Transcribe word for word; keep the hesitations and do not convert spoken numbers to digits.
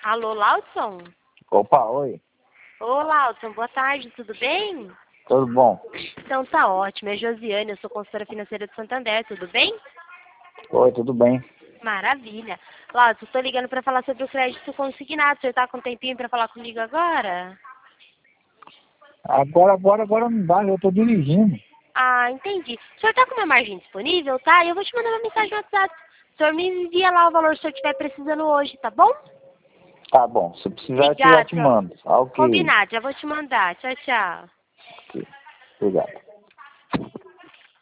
Alô, Laudson? Opa, oi. Ô, Laudson, boa tarde, tudo bem? Tudo bom? Então tá ótimo, é Josiane, eu sou consultora financeira de Santander, tudo bem? Oi, tudo bem. Maravilha. Laudson, estou ligando para falar sobre o crédito consignado, você tá com um tempinho para falar comigo agora? Agora, agora, agora não dá, eu tô dirigindo. Ah, entendi. O senhor tá com uma margem disponível, tá? Eu vou te mandar uma mensagem no WhatsApp. O senhor me envia lá o valor que o senhor estiver precisando hoje, tá bom? Tá bom, se precisar eu já te Obrigada. mando. Ah, ok. Combinado, já vou te mandar. Tchau, tchau. Ok. Obrigado.